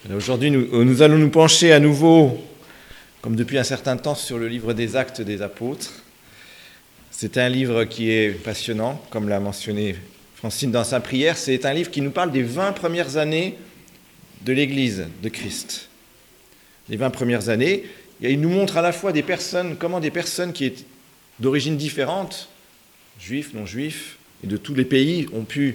Aujourd'hui, nous allons nous pencher à nouveau, comme depuis un certain temps, sur le livre des Actes des Apôtres. C'est un livre qui est passionnant, comme l'a mentionné Francine dans sa prière. C'est un livre qui nous parle des 20 premières années de l'Église de Christ. Les 20 premières années, et il nous montre à la fois comment des personnes qui étaient d'origine différente, juifs, non-juifs, et de tous les pays, ont pu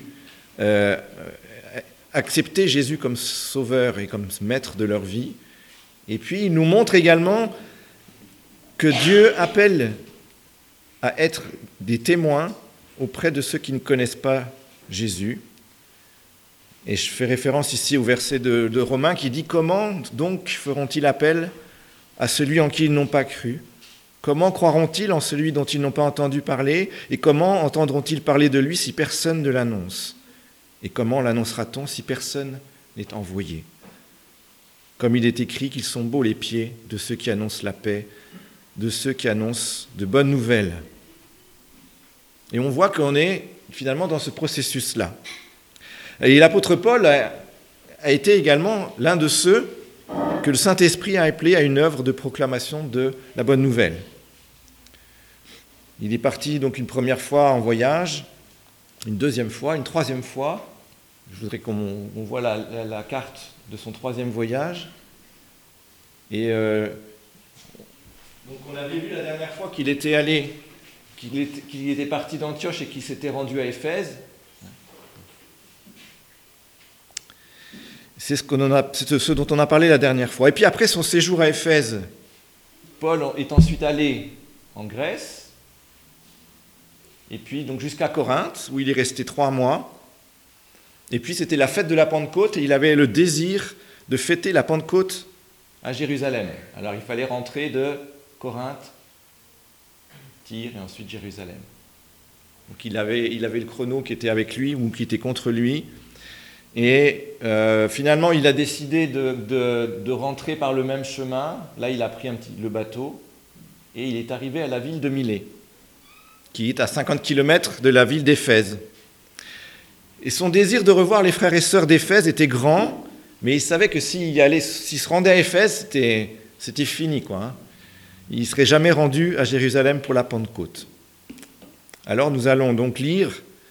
accepter Jésus comme sauveur et comme maître de leur vie. Et puis, il nous montre également que Dieu appelle à être des témoins auprès de ceux qui ne connaissent pas Jésus. Et je fais référence ici au verset de Romains qui dit « Comment donc feront-ils appel à celui en qui ils n'ont pas cru ? Comment croiront-ils en celui dont ils n'ont pas entendu parler ? Et comment entendront-ils parler de lui si personne ne l'annonce ? Et comment l'annoncera-t-on si personne n'est envoyé ? Comme il est écrit qu'ils sont beaux les pieds de ceux qui annoncent la paix, de ceux qui annoncent de bonnes nouvelles. » Et on voit qu'on est finalement dans ce processus-là. Et l'apôtre Paul a été également l'un de ceux que le Saint-Esprit a appelé à une œuvre de proclamation de la bonne nouvelle. Il est parti donc une première fois en voyage, une deuxième fois, une troisième fois. Je voudrais qu'on voit la carte de son troisième voyage. Et donc on avait vu la dernière fois qu'il était parti d'Antioche et qu'il s'était rendu à Éphèse. C'est ce dont on a parlé la dernière fois. Et puis après son séjour à Éphèse, Paul est ensuite allé en Grèce, et puis donc jusqu'à Corinthe, où il est resté 3 mois. Et puis c'était la fête de la Pentecôte, et il avait le désir de fêter la Pentecôte à Jérusalem. Alors il fallait rentrer de Corinthe, Tyr et ensuite Jérusalem. Donc il avait le chrono qui était avec lui ou qui était contre lui. Et finalement, il a décidé de rentrer par le même chemin. Là, il a pris le bateau et il est arrivé à la ville de Milet, qui est à 50 km de la ville d'Éphèse. Et son désir de revoir les frères et sœurs d'Éphèse était grand, mais il savait que s'il se rendait à Éphèse, c'était fini, quoi, hein. Il ne serait jamais rendu à Jérusalem pour la Pentecôte. Alors, nous allons donc lire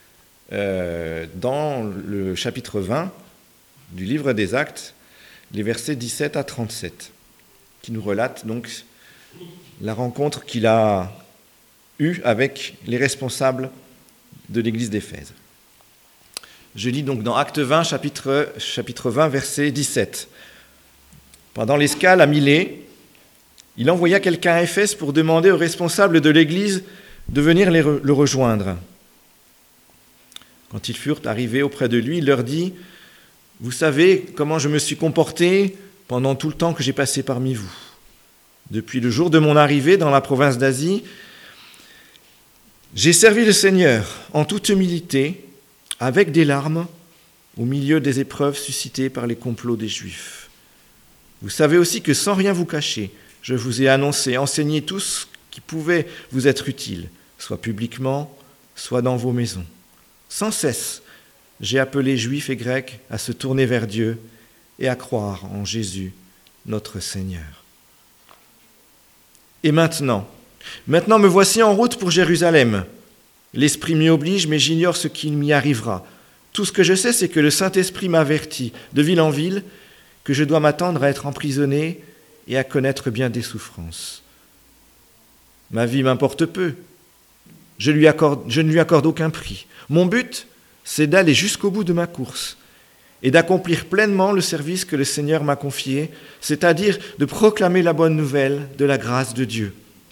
dans le chapitre 20 du livre des Actes, les versets 17 à 37, qui nous relatent donc la rencontre qu'il a eue avec les responsables de l'église d'Éphèse. Je lis donc dans Actes 20, chapitre 20, verset 17. Pendant l'escale à Milet, il envoya quelqu'un à Éphèse pour demander aux responsables de l'église de venir le rejoindre. Quand ils furent arrivés auprès de lui, il leur dit « Vous savez comment je me suis comporté pendant tout le temps que j'ai passé parmi vous. Depuis le jour de mon arrivée dans la province d'Asie, j'ai servi le Seigneur en toute humilité, avec des larmes, au milieu des épreuves suscitées par les complots des Juifs. Vous savez aussi que sans rien vous cacher, je vous ai annoncé, enseigné tout ce qui pouvait vous être utile, soit publiquement, soit dans vos maisons. Sans cesse, j'ai appelé Juifs et Grecs à se tourner vers Dieu et à croire en Jésus, notre Seigneur. Et maintenant me voici en route pour Jérusalem. L'Esprit m'y oblige, mais j'ignore ce qui m'y arrivera. Tout ce que je sais, c'est que le Saint-Esprit m'avertit, de ville en ville, que je dois m'attendre à être emprisonné et à connaître bien des souffrances. Ma vie m'importe peu. Je ne lui accorde aucun prix. Mon but, c'est d'aller jusqu'au bout de ma course et d'accomplir pleinement le service que le Seigneur m'a confié, c'est-à-dire de proclamer la bonne nouvelle de la grâce de Dieu.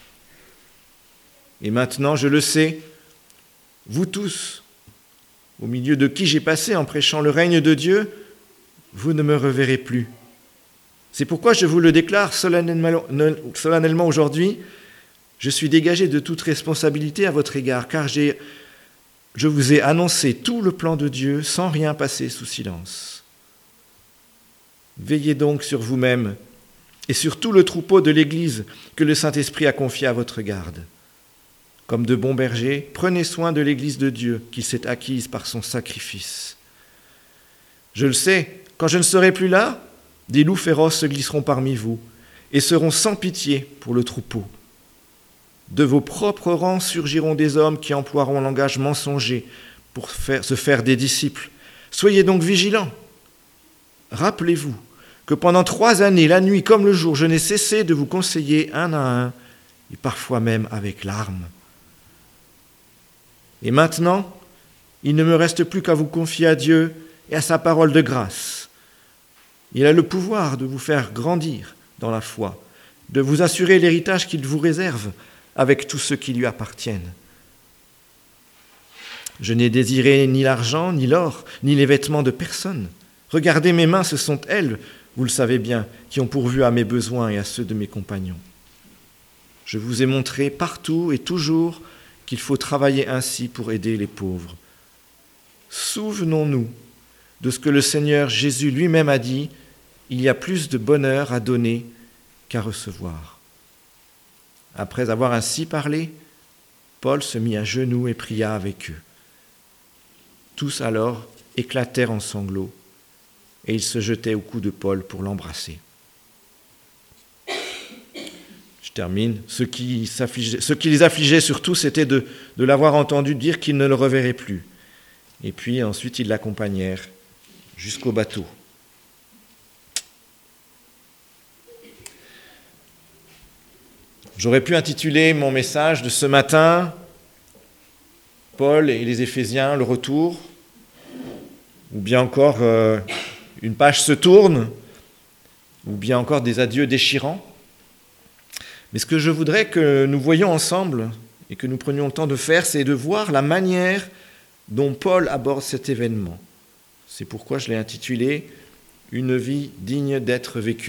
Et maintenant, je le sais, vous tous, au milieu de qui j'ai passé en prêchant le règne de Dieu, vous ne me reverrez plus. C'est pourquoi je vous le déclare solennellement aujourd'hui, je suis dégagé de toute responsabilité à votre égard, car je vous ai annoncé tout le plan de Dieu sans rien passer sous silence. Veillez donc sur vous-même et sur tout le troupeau de l'Église que le Saint-Esprit a confié à votre garde. Comme de bons bergers, prenez soin de l'Église de Dieu qu'il s'est acquise par son sacrifice. Je le sais, quand je ne serai plus là, Des loups féroces se glisseront parmi vous et seront sans pitié pour le troupeau. De vos propres rangs surgiront des hommes qui emploieront un langage mensonger pour se faire des disciples. Soyez donc vigilants. Rappelez-vous que pendant 3 années, la nuit comme le jour, je n'ai cessé de vous conseiller un à un, et parfois même avec larmes. Et maintenant, il ne me reste plus qu'à vous confier à Dieu et à sa parole de grâce. Il a le pouvoir de vous faire grandir dans la foi, de vous assurer l'héritage qu'il vous réserve avec tous ceux qui lui appartiennent. Je n'ai désiré ni l'argent, ni l'or, ni les vêtements de personne. Regardez mes mains, ce sont elles, vous le savez bien, qui ont pourvu à mes besoins et à ceux de mes compagnons. Je vous ai montré partout et toujours qu'il faut travailler ainsi pour aider les pauvres. Souvenons-nous de ce que le Seigneur Jésus lui-même a dit, il y a plus de bonheur à donner qu'à recevoir. Après avoir ainsi parlé, Paul se mit à genoux et pria avec eux. Tous alors éclatèrent en sanglots et ils se jetaient au cou de Paul pour l'embrasser. Je termine. Ce qui les affligeait surtout, c'était de l'avoir entendu dire qu'il ne le reverrait plus. Et puis ensuite, ils l'accompagnèrent jusqu'au bateau. J'aurais pu intituler mon message de ce matin « Paul et les Éphésiens, le retour », ou bien encore « Une page se tourne », ou bien encore des adieux déchirants. Mais ce que je voudrais que nous voyions ensemble et que nous prenions le temps de faire, c'est de voir la manière dont Paul aborde cet événement. C'est pourquoi je l'ai intitulé « Une vie digne d'être vécue ».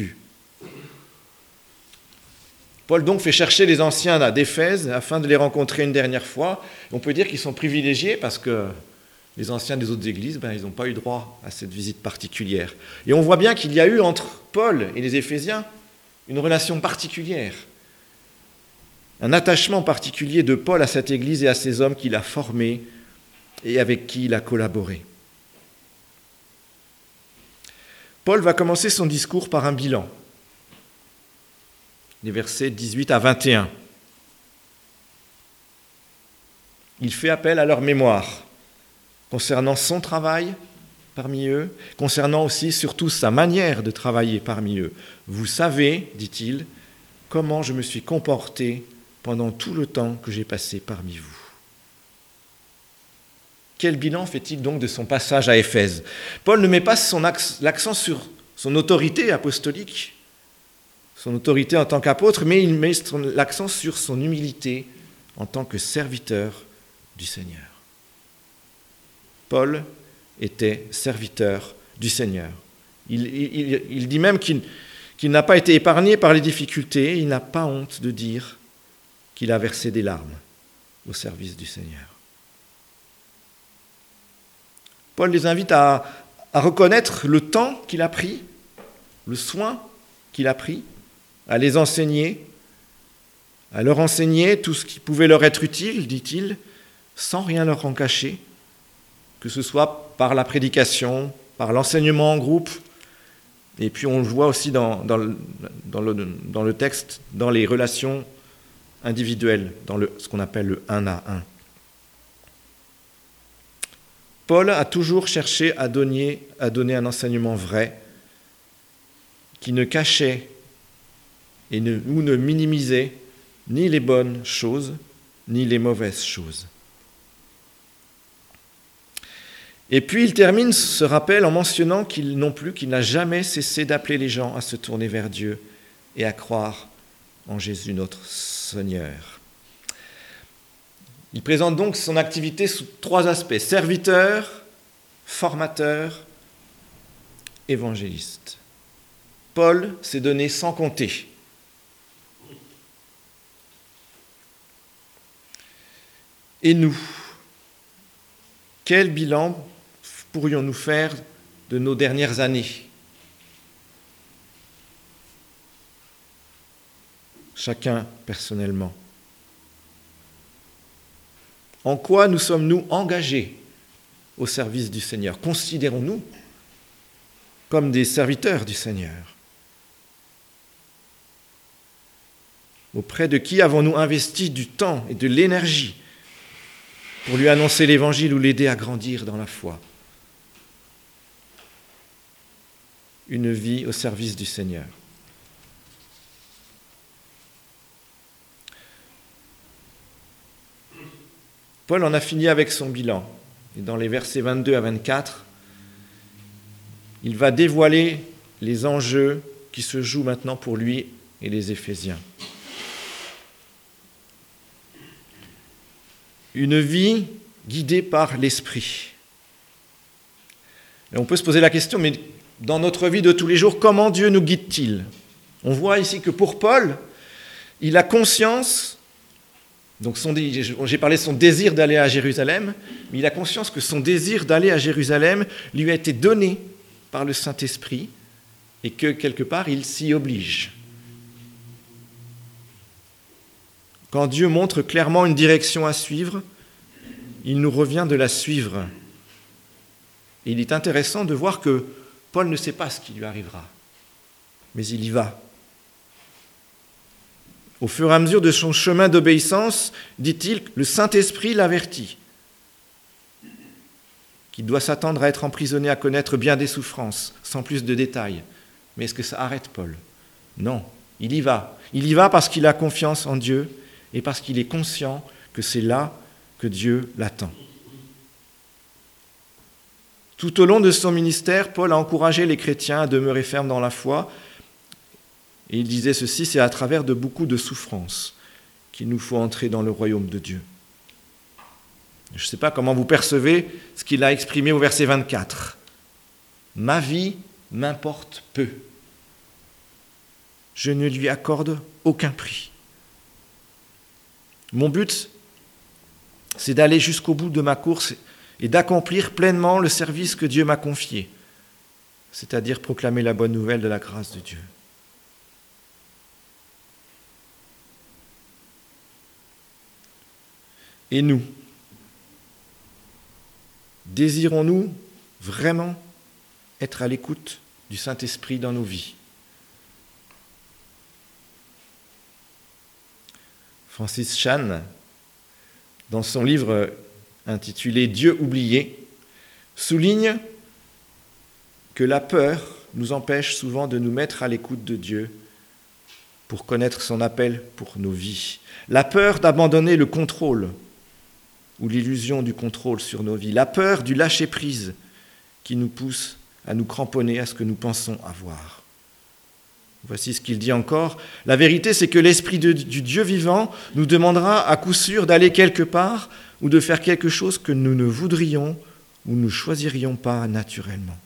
Paul donc fait chercher les anciens d'Éphèse afin de les rencontrer une dernière fois. On peut dire qu'ils sont privilégiés parce que les anciens des autres églises, ils n'ont pas eu droit à cette visite particulière. Et on voit bien qu'il y a eu entre Paul et les Éphésiens une relation particulière, un attachement particulier de Paul à cette église et à ces hommes qu'il a formés et avec qui il a collaboré. Paul va commencer son discours par un bilan. Les versets 18 à 21. Il fait appel à leur mémoire concernant son travail parmi eux, concernant aussi surtout sa manière de travailler parmi eux. Vous savez, dit-il, comment je me suis comporté pendant tout le temps que j'ai passé parmi vous. Quel bilan fait-il donc de son passage à Éphèse ? Paul ne met pas l'accent sur son autorité apostolique, son autorité en tant qu'apôtre, mais il met l'accent sur son humilité en tant que serviteur du Seigneur. Paul était serviteur du Seigneur. Il dit même qu'il n'a pas été épargné par les difficultés, il n'a pas honte de dire qu'il a versé des larmes au service du Seigneur. Paul les invite à reconnaître le temps qu'il a pris, le soin qu'il a pris, à les enseigner, à leur enseigner tout ce qui pouvait leur être utile, dit-il, sans rien leur en cacher, que ce soit par la prédication, par l'enseignement en groupe, et puis on le voit aussi dans le texte, dans les relations individuelles, dans ce qu'on appelle le 1 à 1. Paul a toujours cherché à donner un enseignement vrai, qui ne cachait ou ne minimisait ni les bonnes choses, ni les mauvaises choses. Et puis il termine ce rappel en mentionnant qu'il n'a jamais cessé d'appeler les gens à se tourner vers Dieu et à croire en Jésus notre Seigneur. Il présente donc son activité sous 3 aspects: serviteur, formateur, évangéliste. Paul s'est donné sans compter. Et nous, quel bilan pourrions-nous faire de nos dernières années ? Chacun personnellement. En quoi nous sommes-nous engagés au service du Seigneur ? Considérons-nous comme des serviteurs du Seigneur. Auprès de qui avons-nous investi du temps et de l'énergie pour lui annoncer l'Évangile ou l'aider à grandir dans la foi? Une vie au service du Seigneur. Paul en a fini avec son bilan. Et dans les versets 22 à 24, il va dévoiler les enjeux qui se jouent maintenant pour lui et les Éphésiens. Une vie guidée par l'Esprit. Et on peut se poser la question, mais dans notre vie de tous les jours, comment Dieu nous guide-t-il? On voit ici que pour Paul, il a conscience, donc j'ai parlé de son désir d'aller à Jérusalem, mais il a conscience que son désir d'aller à Jérusalem lui a été donné par le Saint-Esprit et que quelque part il s'y oblige. Quand Dieu montre clairement une direction à suivre, il nous revient de la suivre. Et il est intéressant de voir que Paul ne sait pas ce qui lui arrivera, mais il y va. Au fur et à mesure de son chemin d'obéissance, dit-il, le Saint-Esprit l'avertit, qu'il doit s'attendre à être emprisonné, à connaître bien des souffrances, sans plus de détails. Mais est-ce que ça arrête Paul? Non, il y va. Il y va parce qu'il a confiance en Dieu et parce qu'il est conscient que c'est là que Dieu l'attend. Tout au long de son ministère, Paul a encouragé les chrétiens à demeurer fermes dans la foi. Et il disait ceci, c'est à travers de beaucoup de souffrances qu'il nous faut entrer dans le royaume de Dieu. Je ne sais pas comment vous percevez ce qu'il a exprimé au verset 24. Ma vie m'importe peu. Je ne lui accorde aucun prix. Mon but, c'est d'aller jusqu'au bout de ma course et d'accomplir pleinement le service que Dieu m'a confié, c'est-à-dire proclamer la bonne nouvelle de la grâce de Dieu. Et nous, désirons-nous vraiment être à l'écoute du Saint-Esprit dans nos vies? Francis Chan, dans son livre intitulé « Dieu oublié », souligne que la peur nous empêche souvent de nous mettre à l'écoute de Dieu pour connaître son appel pour nos vies. La peur d'abandonner le contrôle ou l'illusion du contrôle sur nos vies. La peur du lâcher-prise qui nous pousse à nous cramponner à ce que nous pensons avoir. Voici ce qu'il dit encore. La vérité, c'est que l'Esprit du Dieu vivant nous demandera à coup sûr d'aller quelque part ou de faire quelque chose que nous ne voudrions ou ne choisirions pas naturellement.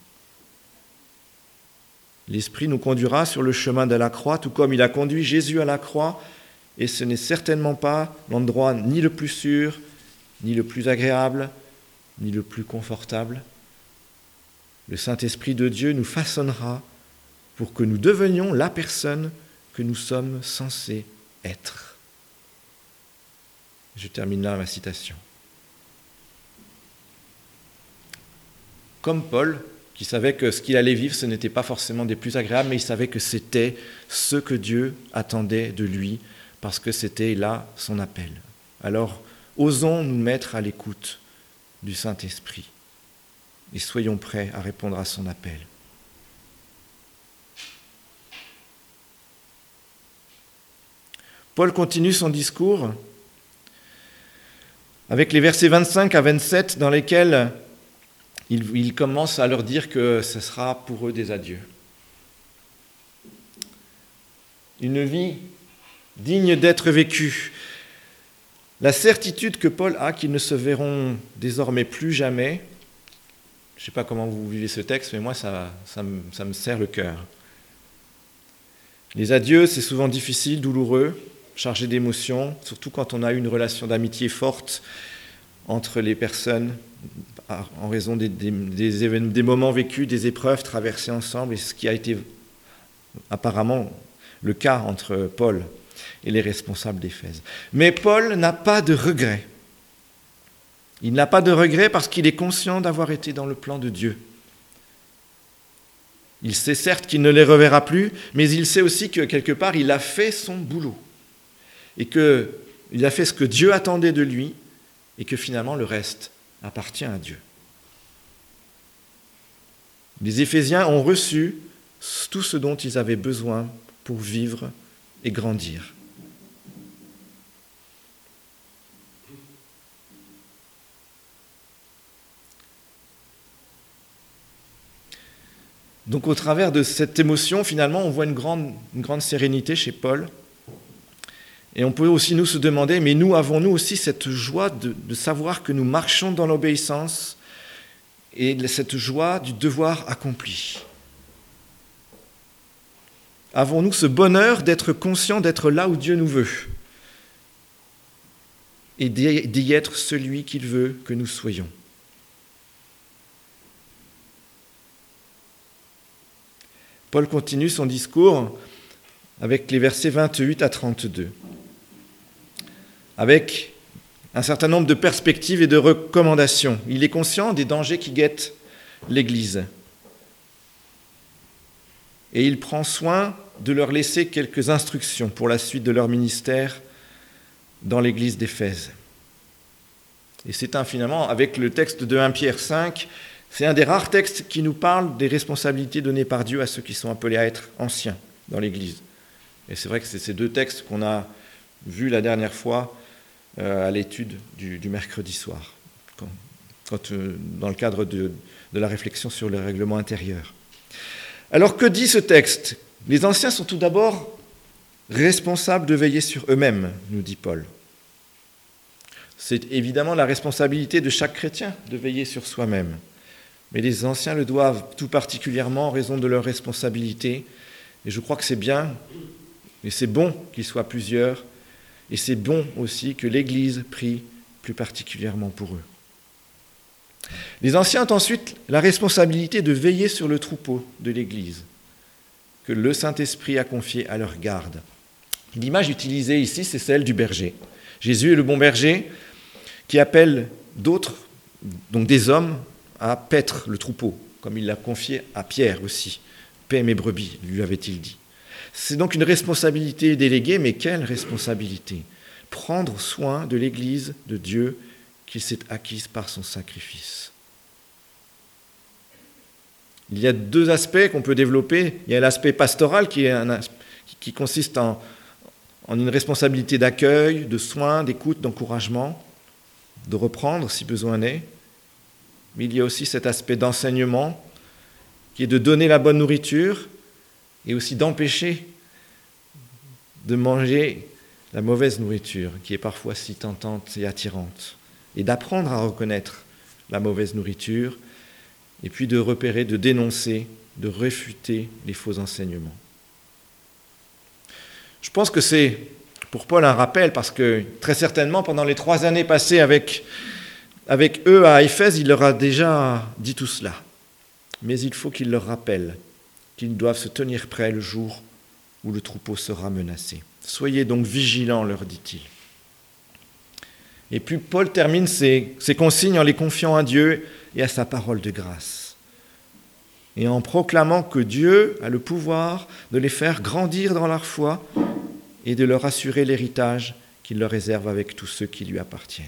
L'Esprit nous conduira sur le chemin de la croix, tout comme il a conduit Jésus à la croix, et ce n'est certainement pas l'endroit ni le plus sûr, ni le plus agréable, ni le plus confortable. Le Saint-Esprit de Dieu nous façonnera pour que nous devenions la personne que nous sommes censés être. Je termine là ma citation. Comme Paul, qui savait que ce qu'il allait vivre, ce n'était pas forcément des plus agréables, mais il savait que c'était ce que Dieu attendait de lui, parce que c'était là son appel. Alors, osons nous mettre à l'écoute du Saint-Esprit et soyons prêts à répondre à son appel. Paul continue son discours avec les versets 25 à 27 dans lesquels il commence à leur dire que ce sera pour eux des adieux. Une vie digne d'être vécue. La certitude que Paul a qu'ils ne se verront désormais plus jamais. Je ne sais pas comment vous vivez ce texte, mais moi ça me serre le cœur. Les adieux, c'est souvent difficile, douloureux, chargé d'émotions, surtout quand on a une relation d'amitié forte entre les personnes en raison des moments vécus, des épreuves traversées ensemble, et ce qui a été apparemment le cas entre Paul et les responsables d'Éphèse. Mais Paul n'a pas de regret. Il n'a pas de regret parce qu'il est conscient d'avoir été dans le plan de Dieu. Il sait certes qu'il ne les reverra plus, mais il sait aussi que quelque part, il a fait son boulot. Et qu'il a fait ce que Dieu attendait de lui, et que finalement le reste appartient à Dieu. Les Éphésiens ont reçu tout ce dont ils avaient besoin pour vivre et grandir. Donc au travers de cette émotion, finalement, on voit une grande sérénité chez Paul. Et on peut aussi nous se demander, mais nous, avons-nous aussi cette joie de savoir que nous marchons dans l'obéissance et cette joie du devoir accompli? Avons-nous ce bonheur d'être conscients d'être là où Dieu nous veut et d'y être celui qu'il veut que nous soyons? Paul continue son discours avec les versets 28 à 32, avec un certain nombre de perspectives et de recommandations. Il est conscient des dangers qui guettent l'Église. Et il prend soin de leur laisser quelques instructions pour la suite de leur ministère dans l'Église d'Éphèse. Et c'est finalement, avec le texte de 1 Pierre 5, c'est un des rares textes qui nous parle des responsabilités données par Dieu à ceux qui sont appelés à être anciens dans l'Église. Et c'est vrai que c'est ces deux textes qu'on a vus la dernière fois à l'étude du mercredi soir, dans le cadre de la réflexion sur le règlement intérieur. Alors que dit ce texte? Les anciens sont tout d'abord responsables de veiller sur eux-mêmes, nous dit Paul. C'est évidemment la responsabilité de chaque chrétien de veiller sur soi-même. Mais les anciens le doivent tout particulièrement en raison de leur responsabilité. Et je crois que c'est bien, et c'est bon qu'ils soient plusieurs, et c'est bon aussi que l'Église prie plus particulièrement pour eux. Les anciens ont ensuite la responsabilité de veiller sur le troupeau de l'Église, que le Saint-Esprit a confié à leur garde. L'image utilisée ici, c'est celle du berger. Jésus est le bon berger qui appelle d'autres, donc des hommes, à paître le troupeau, comme il l'a confié à Pierre aussi. « Paie mes brebis », lui avait-il dit. C'est donc une responsabilité déléguée, mais quelle responsabilité? Prendre soin de l'Église de Dieu qu'il s'est acquise par son sacrifice. Il y a deux aspects qu'on peut développer. Il y a l'aspect pastoral qui consiste en une responsabilité d'accueil, de soin, d'écoute, d'encouragement, de reprendre si besoin est. Mais il y a aussi cet aspect d'enseignement qui est de donner la bonne nourriture et aussi d'empêcher de manger la mauvaise nourriture qui est parfois si tentante et attirante, et d'apprendre à reconnaître la mauvaise nourriture et puis de repérer, de dénoncer, de réfuter les faux enseignements. Je pense que c'est pour Paul un rappel parce que très certainement pendant les 3 années passées avec eux à Éphèse, il leur a déjà dit tout cela. Mais il faut qu'il leur rappelle qu'ils doivent se tenir prêts le jour où le troupeau sera menacé. Soyez donc vigilants, leur dit-il. Et puis Paul termine ses consignes en les confiant à Dieu et à sa parole de grâce. Et en proclamant que Dieu a le pouvoir de les faire grandir dans leur foi et de leur assurer l'héritage qu'il leur réserve avec tous ceux qui lui appartiennent.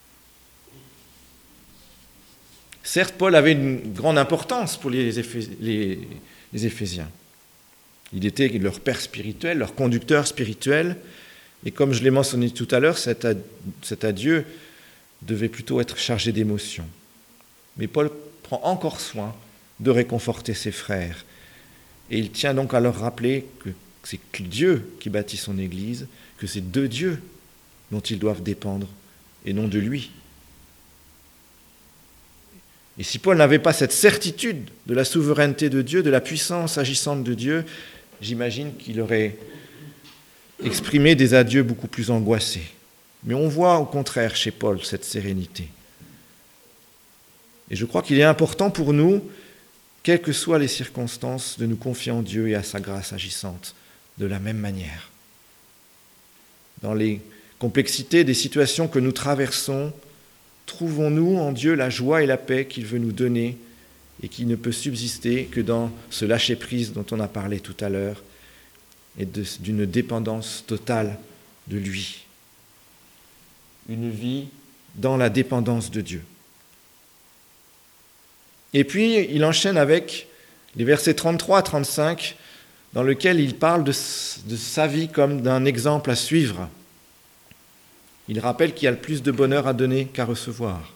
Certes, Paul avait une grande importance pour les Éphésiens. Il était leur père spirituel, leur conducteur spirituel. Et comme je l'ai mentionné tout à l'heure, cet adieu devait plutôt être chargé d'émotion. Mais Paul prend encore soin de réconforter ses frères. Et il tient donc à leur rappeler que c'est Dieu qui bâtit son Église, que c'est de Dieu dont ils doivent dépendre et non de lui. Et si Paul n'avait pas cette certitude de la souveraineté de Dieu, de la puissance agissante de Dieu, j'imagine qu'il aurait exprimé des adieux beaucoup plus angoissés. Mais on voit au contraire chez Paul cette sérénité. Et je crois qu'il est important pour nous, quelles que soient les circonstances, de nous confier en Dieu et à sa grâce agissante de la même manière. Dans les complexités des situations que nous traversons, trouvons-nous en Dieu la joie et la paix qu'il veut nous donner et qui ne peut subsister que dans ce lâcher-prise dont on a parlé tout à l'heure et d'une dépendance totale de lui. Une vie dans la dépendance de Dieu. Et puis, il enchaîne avec les versets 33 à 35, dans lesquels il parle de sa vie comme d'un exemple à suivre. Il rappelle qu'il y a le plus de bonheur à donner qu'à recevoir.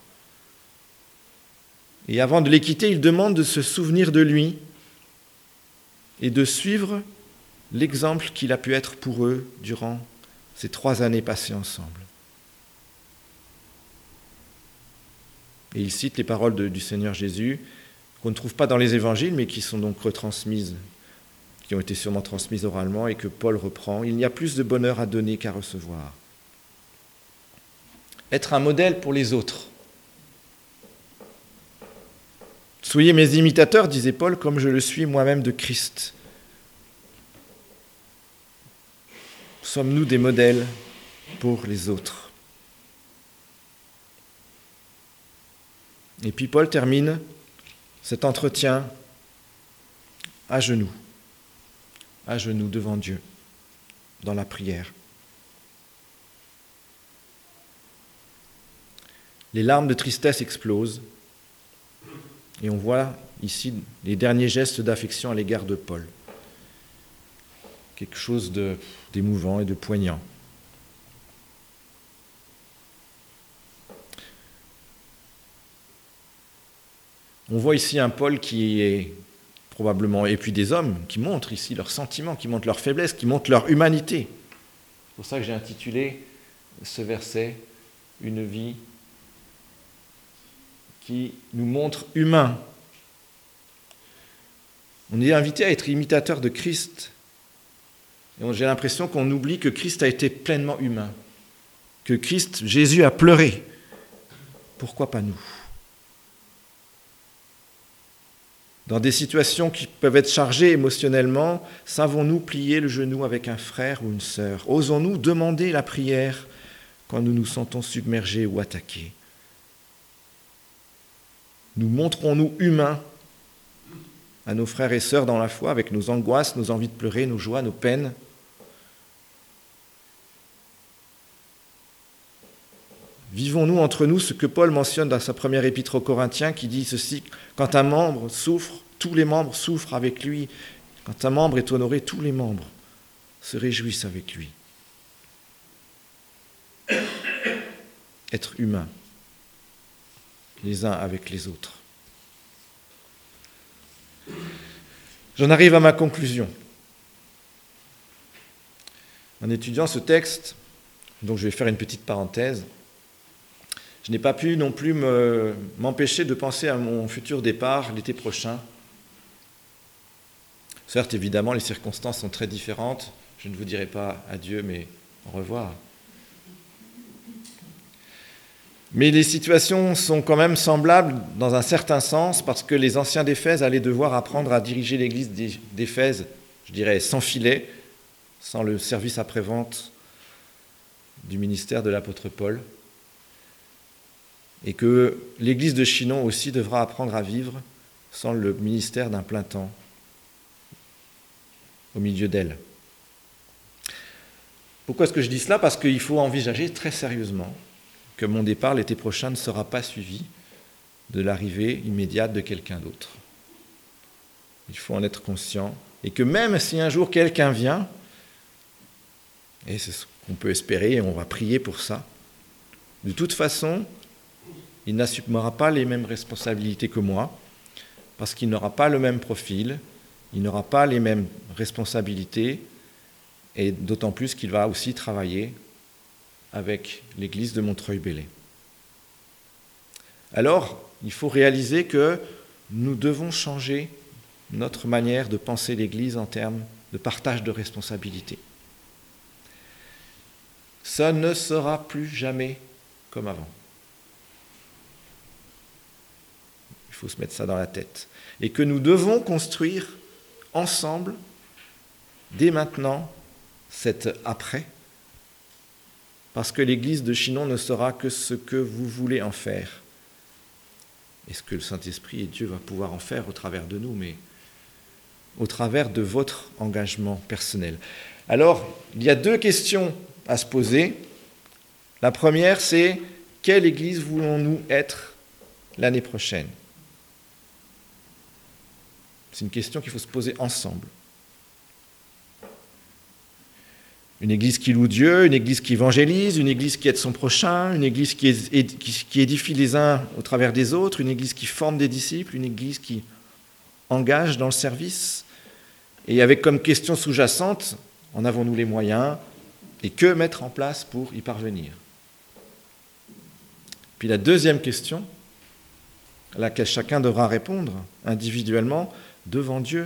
Et avant de les quitter, il demande de se souvenir de lui et de suivre l'exemple qu'il a pu être pour eux durant ces 3 années passées ensemble. Et il cite les paroles du Seigneur Jésus, qu'on ne trouve pas dans les évangiles, mais qui sont donc retransmises, qui ont été sûrement transmises oralement et que Paul reprend. Il n'y a plus de bonheur à donner qu'à recevoir. Être un modèle pour les autres. Soyez mes imitateurs, disait Paul, comme je le suis moi-même de Christ. Sommes-nous des modèles pour les autres? Et puis Paul termine cet entretien à genoux devant Dieu, dans la prière. Les larmes de tristesse explosent et on voit ici les derniers gestes d'affection à l'égard de Paul. Quelque chose d'émouvant et de poignant. On voit ici un Paul qui est probablement, et puis des hommes qui montrent ici leurs sentiments, qui montrent leur faiblesse, qui montrent leur humanité. C'est pour ça que j'ai intitulé ce verset « Une vie qui nous montre humains ». On est invité à être imitateur de Christ. Et j'ai l'impression qu'on oublie que Christ a été pleinement humain, que Jésus a pleuré. Pourquoi pas nous ? Dans des situations qui peuvent être chargées émotionnellement, savons-nous plier le genou avec un frère ou une sœur? Osons-nous demander la prière quand nous nous sentons submergés ou attaqués? Nous montrons-nous humains à nos frères et sœurs dans la foi avec nos angoisses, nos envies de pleurer, nos joies, nos peines? Vivons-nous entre nous ce que Paul mentionne dans sa première épître aux Corinthiens qui dit ceci: quand un membre souffre, tous les membres souffrent avec lui. Quand un membre est honoré, tous les membres se réjouissent avec lui. Être humain, les uns avec les autres. J'en arrive à ma conclusion. En étudiant ce texte, donc je vais faire une petite parenthèse, je n'ai pas pu non plus m'empêcher de penser à mon futur départ l'été prochain. Certes, évidemment, les circonstances sont très différentes. Je ne vous dirai pas adieu, mais au revoir. Mais les situations sont quand même semblables dans un certain sens, parce que les anciens d'Éphèse allaient devoir apprendre à diriger l'église d'Éphèse, je dirais, sans filet, sans le service après-vente du ministère de l'apôtre Paul. Et que l'église de Chinon aussi devra apprendre à vivre sans le ministère d'un plein temps au milieu d'elle. Pourquoi est-ce que je dis cela? Parce qu'il faut envisager très sérieusement que mon départ l'été prochain ne sera pas suivi de l'arrivée immédiate de quelqu'un d'autre. Il faut en être conscient. Et que même si un jour quelqu'un vient, et c'est ce qu'on peut espérer, et on va prier pour ça, de toute façon, il n'assumera pas les mêmes responsabilités que moi, parce qu'il n'aura pas le même profil, il n'aura pas les mêmes responsabilités, et d'autant plus qu'il va aussi travailler avec l'église de Montreuil-Bellay. Alors, il faut réaliser que nous devons changer notre manière de penser l'église en termes de partage de responsabilités. Ça ne sera plus jamais comme avant. Il faut se mettre ça dans la tête. Et que nous devons construire ensemble, dès maintenant, cet après, parce que l'église de Chinon ne sera que ce que vous voulez en faire. et ce que le Saint-Esprit et Dieu va pouvoir en faire au travers de nous, mais au travers de votre engagement personnel. Alors, il y a 2 questions à se poser. La première, c'est quelle Église voulons-nous être l'année prochaine ? C'est une question qu'il faut se poser ensemble. Une Église qui loue Dieu, une Église qui évangélise, une Église qui aide son prochain, une Église qui édifie les uns au travers des autres, une Église qui forme des disciples, une Église qui engage dans le service. Et avec comme question sous-jacente, en avons-nous les moyens et que mettre en place pour y parvenir ? Puis la deuxième question, à laquelle chacun devra répondre individuellement devant Dieu,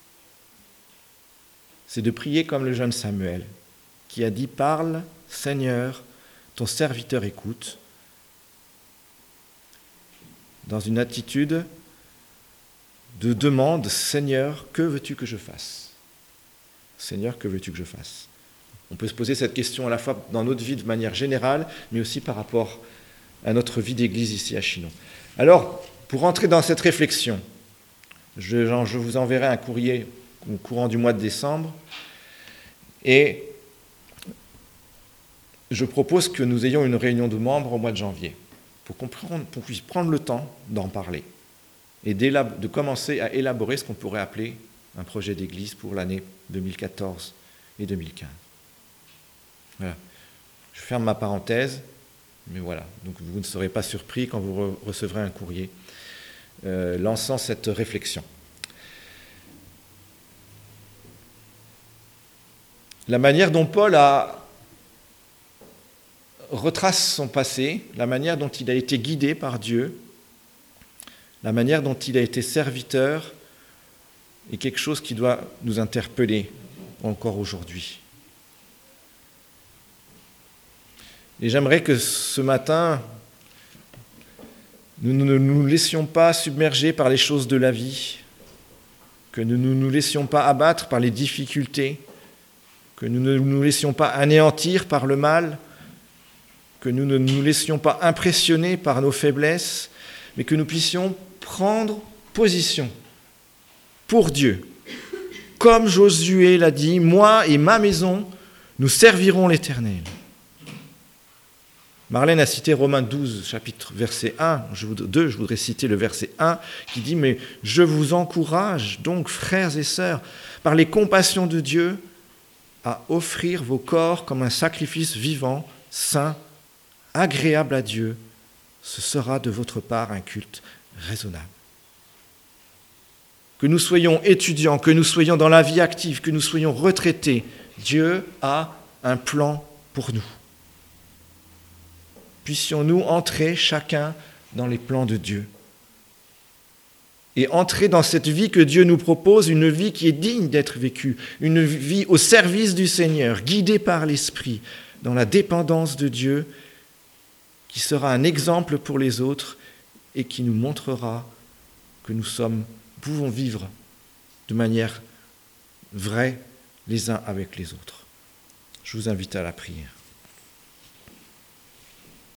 c'est de prier comme le jeune Samuel, qui a dit « Parle, Seigneur, ton serviteur écoute », dans une attitude de demande « Seigneur, que veux-tu que je fasse ?» Seigneur, que veux-tu que je fasse ? On peut se poser cette question à la fois dans notre vie de manière générale, mais aussi par rapport à notre vie d'église ici à Chinon. Alors, pour entrer dans cette réflexion, je vous enverrai un courrier au courant du mois de décembre et je propose que nous ayons une réunion de membres au mois de janvier pour qu'on puisse prendre le temps d'en parler et de commencer à élaborer ce qu'on pourrait appeler un projet d'église pour l'année 2014 et 2015. Voilà. Je ferme ma parenthèse, mais voilà. Donc vous ne serez pas surpris quand vous recevrez un courrier lançant cette réflexion. La manière dont Paul retrace son passé, la manière dont il a été guidé par Dieu, la manière dont il a été serviteur, est quelque chose qui doit nous interpeller encore aujourd'hui. Et j'aimerais que ce matin, nous ne nous laissions pas submerger par les choses de la vie, que nous ne nous laissions pas abattre par les difficultés, que nous ne nous laissions pas anéantir par le mal, que nous ne nous laissions pas impressionner par nos faiblesses, mais que nous puissions prendre position pour Dieu. Comme Josué l'a dit, moi et ma maison, nous servirons l'Éternel. Marlène a cité Romains 12, chapitre verset 1, je voudrais citer le verset 1, qui dit « Mais je vous encourage donc, frères et sœurs, par les compassions de Dieu, à offrir vos corps comme un sacrifice vivant, saint, agréable à Dieu. Ce sera de votre part un culte raisonnable. » Que nous soyons étudiants, que nous soyons dans la vie active, que nous soyons retraités, Dieu a un plan pour nous. Puissions-nous entrer chacun dans les plans de Dieu et entrer dans cette vie que Dieu nous propose, une vie qui est digne d'être vécue, une vie au service du Seigneur, guidée par l'Esprit, dans la dépendance de Dieu, qui sera un exemple pour les autres et qui nous montrera que nous pouvons vivre de manière vraie les uns avec les autres. Je vous invite à la prière.